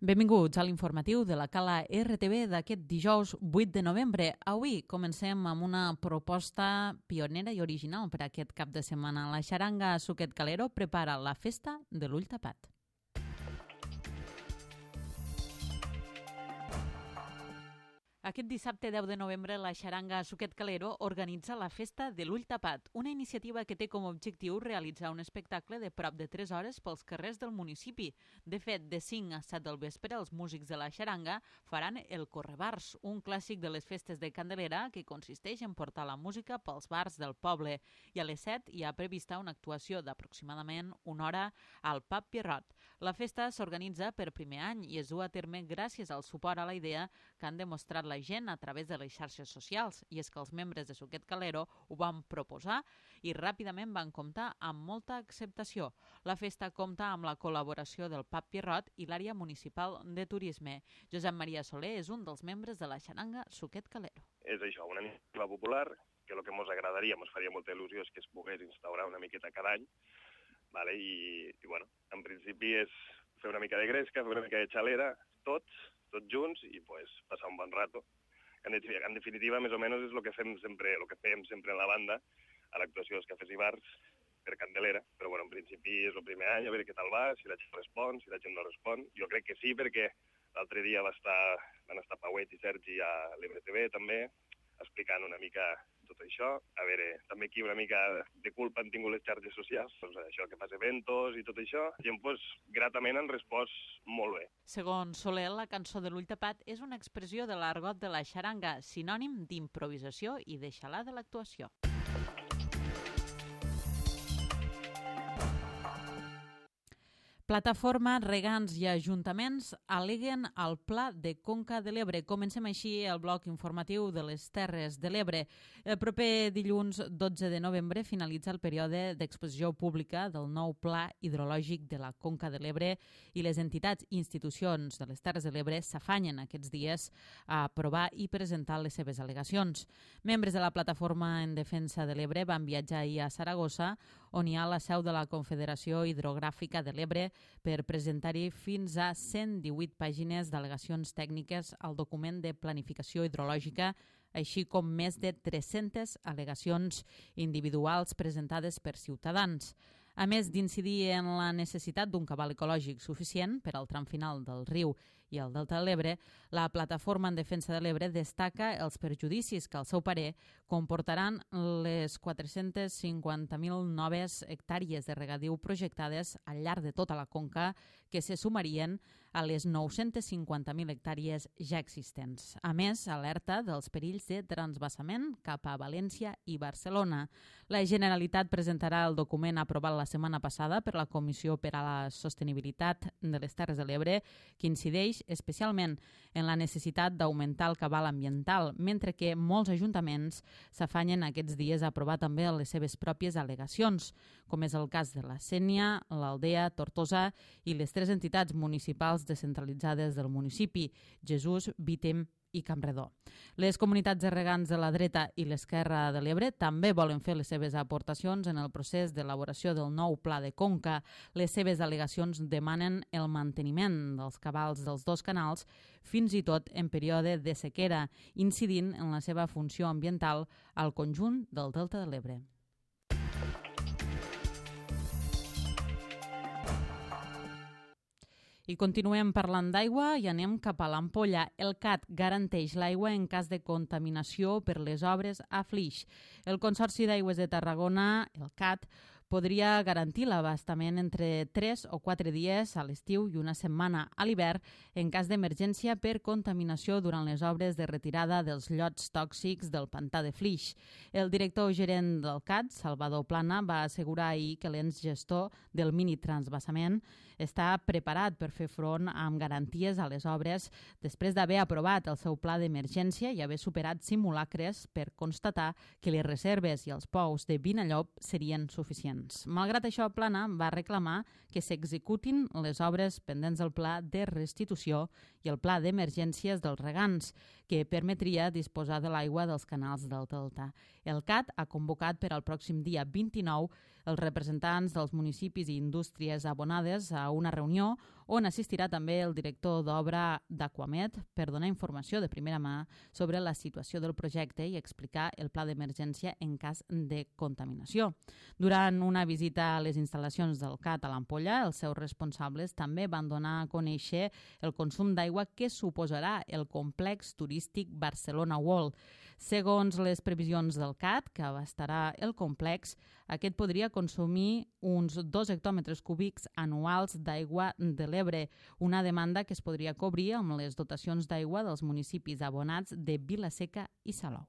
Benvinguts a l'informatiu de la Cala RTV d'aquest dijous 8 de novembre. Avui comencem amb una proposta pionera i original per a aquest cap de setmana. La xaranga Suquet Calero prepara la festa de l'ull tapat. Aquest dissabte 10 de novembre, la xaranga Suquet Calero organitza la Festa de l'Ull Tapat, una iniciativa que té com a objectiu realitzar un espectacle de prop de 3 hores pels carrers del municipi. De fet, de 5 a 7 del vespre, els músics de la xaranga faran el Correbars, un clàssic de les festes de Candelera que consisteix en portar la música pels bars del poble. I a les 7 hi ha prevista una actuació d'aproximadament una hora al Pub Pierrot. La festa s'organitza per primer any i es du a terme gràcies al suport a la idea que han demostrat la gent a través de les xarxes socials, i és que els membres de Suquet Calero ho van proposar i ràpidament van comptar amb molta acceptació. La festa compta amb la col·laboració del Pub Pierrot i l'àrea municipal de turisme. Josep Maria Soler és un dels membres de la xaranga Suquet Calero. És això, una iniciativa popular, que el que ens agradaria, ens faria molta il·lusió, és que es pogués instaurar una miqueta cada any, vale? I bueno, en principi és fer una mica de gresca, fer una mica de xalera, tots junts i pues, passar un bon rato. En definitiva, més o menys, és el que fem sempre en la banda, a l'actuació dels cafès i bars per Candelera. Però bueno, en principi és el primer any, a veure què tal va, si la gent respon, si la gent no respon. Jo crec que sí, perquè l'altre dia van estar Pauet i Sergi a l'EBTV també, explicant una mica tot això. A veure, també aquí una mica de culpa han tingut les xarxes socials, doncs això que fas eventos i tot això. I pues, gratament han respost molt bé. Segons Soler, la cançó de l'ull tapat és una expressió de l'argot de la xaranga, sinònim d'improvisació i de xalar de l'actuació. Plataforma, regants i ajuntaments al·leguen al Pla de Conca de l'Ebre. Comencem així el bloc informatiu de les Terres de l'Ebre. El proper dilluns 12 de novembre finalitza el període d'exposició pública del nou Pla hidrològic de la Conca de l'Ebre i les entitats i institucions de les Terres de l'Ebre s'afanyen aquests dies a aprovar i presentar les seves al·legacions. Membres de la Plataforma en Defensa de l'Ebre van viatjar ahir a Saragossa, on hi ha la seu de la Confederació Hidrogràfica de l'Ebre, per presentar-hi fins a 118 pàgines d'al·legacions tècniques al document de planificació hidrològica, així com més de 300 al·legacions individuals presentades per ciutadans. A més d'incidir en la necessitat d'un cabal ecològic suficient per al tram final del riu i el delta de l'Ebre, la Plataforma en Defensa de l'Ebre destaca els perjudicis que, al seu parer, comportaran les 450.000 noves hectàrees de regadiu projectades al llarg de tota la conca, que se sumarien a les 950.000 hectàrees ja existents. A més, alerta dels perills de transvasament cap a València i Barcelona. La Generalitat presentarà el document aprovat la setmana passada per la Comissió per a la Sostenibilitat de les Terres de l'Ebre, que incideix especialment en la necessitat d'augmentar el cabal ambiental, mentre que molts ajuntaments s'afanyen aquests dies a aprovar també les seves pròpies al·legacions, com és el cas de la Sénia, l'Aldea, Tortosa i les 3 entitats municipals descentralitzades del municipi, Jesús, Vítem i Campredó. Les comunitats de regants de la dreta i l'esquerra de l'Ebre també volen fer les seves aportacions en el procés d'elaboració del nou Pla de Conca. Les seves al·legacions demanen el manteniment dels cabals dels dos canals fins i tot en període de sequera, incidint en la seva funció ambiental al conjunt del delta de l'Ebre. I continuem parlant d'aigua i anem cap a l'Ampolla. El CAT garanteix l'aigua en cas de contaminació per les obres a Flix. El Consorci d'Aigües de Tarragona, el CAT, podria garantir l'abastament entre 3 o 4 dies a l'estiu i una setmana a l'hivern en cas d'emergència per contaminació durant les obres de retirada dels llots tòxics del pantà de Flix. El director gerent del CAT, Salvador Plana, va assegurar ahir que l'ens gestor del mini transvasament està preparat per fer front amb garanties a les obres després d'haver aprovat el seu pla d'emergència i haver superat simulacres per constatar que les reserves i els pous de Vinallop serien suficients. Malgrat això, Plana va reclamar que s'executin les obres pendents del pla de restitució i el pla d'emergències dels regants, que permetria disposar de l'aigua dels canals del delta. El CAT ha convocat per al pròxim dia 29 els representants dels municipis i indústries abonades a una reunió on assistirà també el director d'obra d'Aquamed per donar informació de primera mà sobre la situació del projecte i explicar el pla d'emergència en cas de contaminació. Durant una visita a les instal·lacions del CAT a l'Ampolla, els seus responsables també van donar a conèixer el consum d'aigua que suposarà el complex turístic Barcelona World. Segons les previsions del CAT, que abastarà el complex, aquest podria consumir uns 2 hectòmetres cúbics anuals d'aigua de l'Ebre, una demanda que es podria cobrir amb les dotacions d'aigua dels municipis abonats de Vila-seca i Salou.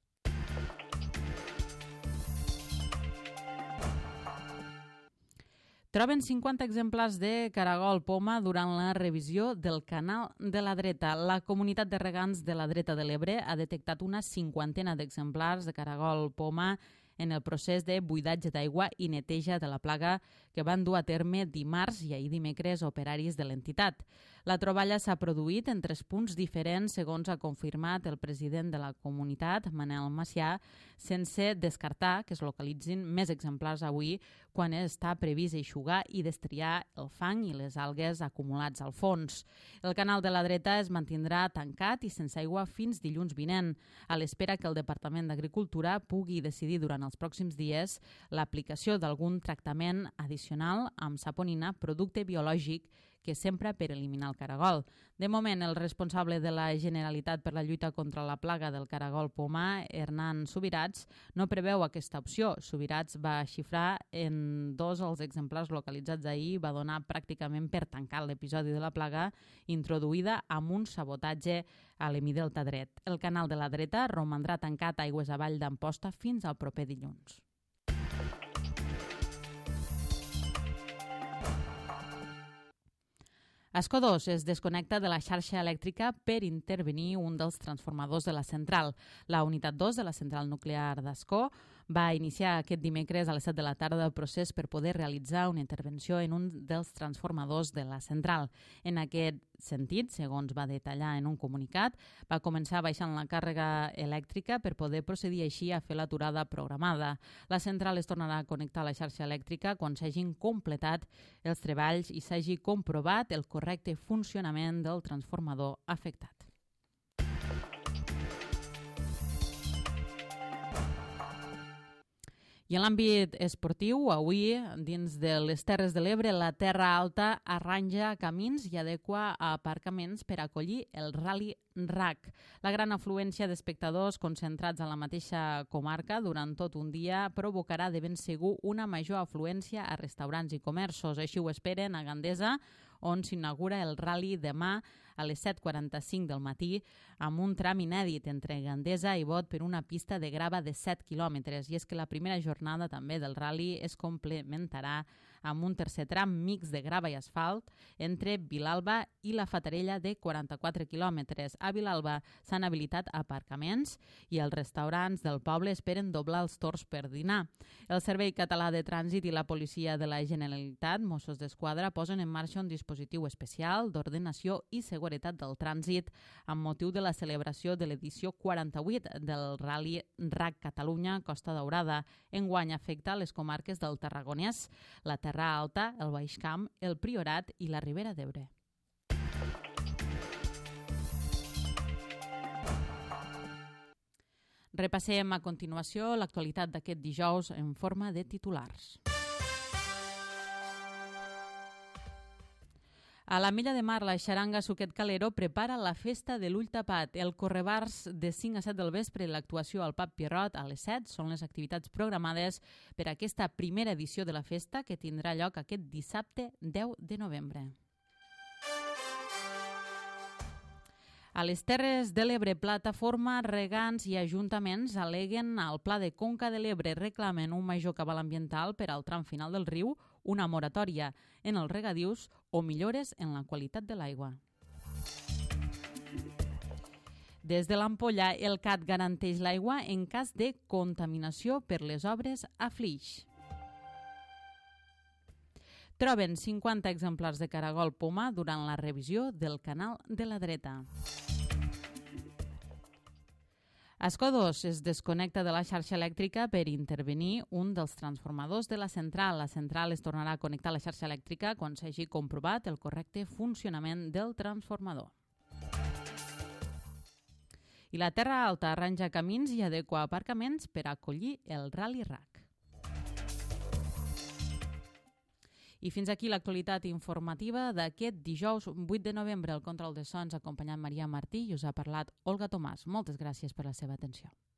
Troben 50 exemplars de caragol poma durant la revisió del canal de la Dreta. La comunitat de regants de la Dreta de l'Ebre ha detectat una 50ena d'exemplars de caragol poma en el procés de buidatge d'aigua i neteja de la plaga que van dur a terme dimarts i ahir dimecres operaris de l'entitat. La troballa s'ha produït en 3 punts diferents, segons ha confirmat el president de la comunitat, Manel Macià, sense descartar que es localitzin més exemplars avui quan està previst eixugar i destriar el fang i les algues acumulats al fons. El canal de la Dreta es mantindrà tancat i sense aigua fins dilluns vinent, a l'espera que el Departament d'Agricultura pugui decidir durant els pròxims dies l'aplicació d'algun tractament addicional amb saponina, producte biològic que s'empra per eliminar el caragol. De moment, el responsable de la Generalitat per la lluita contra la plaga del caragol poma, Hernán Subirats, no preveu aquesta opció. Subirats va xifrar en 2 els exemplars localitzats ahir i va donar pràcticament per tancar l'episodi de la plaga introduïda amb un sabotatge a l'hemidelta dret. El canal de la Dreta romandrà tancat aigües avall d'Amposta fins al proper dilluns. Escó2 es desconnecta de la xarxa elèctrica per intervenir un dels transformadors de la central. La unitat 2 de la central nuclear d'Ascó va iniciar aquest dimecres a les 7 de la tarda el procés per poder realitzar una intervenció en un dels transformadors de la central. En aquest sentit, segons va detallar en un comunicat, va començar baixant la càrrega elèctrica per poder procedir així a fer l'aturada programada. La central es tornarà a connectar a la xarxa elèctrica quan s'hagin completat els treballs i s'hagi comprovat el correcte funcionament del transformador afectat. I en l'àmbit esportiu, avui, dins de les Terres de l'Ebre, la Terra Alta arranja camins i adequa aparcaments per acollir el Rally RAC. La gran afluència d'espectadors concentrats a la mateixa comarca durant tot un dia provocarà de ben segur una major afluència a restaurants i comerços. Així ho esperen a Gandesa, on s'inaugura el Rally demà a les 7:45 del matí amb un tram inèdit entre Gandesa i Bot per una pista de grava de 7 quilòmetres. I és que la primera jornada també del Rally es complementarà amb un tercer tram mix de grava i asfalt entre Vilalba i la Fatarella de 44 quilòmetres. A Vilalba s'han habilitat aparcaments i els restaurants del poble esperen doblar els torns per dinar. El Servei Català de Trànsit i la Policia de la Generalitat, Mossos d'Esquadra, posen en marxa un dispositiu especial d'ordenació i seguretat del trànsit amb motiu de la celebració de l'edició 48 del Rally RAC Catalunya Costa Daurada. Enguany afecta les comarques del Tarragonès, la Terra Alta, el Baix Camp, el Priorat i la Ribera d'Ebre. Repassem a continuació l'actualitat d'aquest dijous en forma de titulars. A l'Ametlla de Mar, la xaranga Suquet Calero prepara la festa de l'Ull Tapat. El correbars de 5 a 7 del vespre i l'actuació al Pub Pierrot a les 7 són les activitats programades per a aquesta primera edició de la festa que tindrà lloc aquest dissabte 10 de novembre. A les Terres de l'Ebre, plataforma, regants i ajuntaments al·leguen al Pla de Conca de l'Ebre, reclamen un major cabal ambiental per al tram final del riu, una moratòria en els regadius o millores en la qualitat de l'aigua. Des de l'Ampolla, el CAT garanteix l'aigua en cas de contaminació per les obres a Flix. Troben 50 exemplars de caragol poma durant la revisió del canal de la Dreta. Escó2 es desconnecta de la xarxa elèctrica per intervenir un dels transformadors de la central. La central es tornarà a connectar a la xarxa elèctrica quan s'hagi comprovat el correcte funcionament del transformador. I la Terra Alta arranja camins i adequa aparcaments per acollir el Rally Rack. I fins aquí l'actualitat informativa d'aquest dijous 8 de novembre. El control de sons acompanyant Maria Martí i us ha parlat Olga Tomàs. Moltes gràcies per la seva atenció.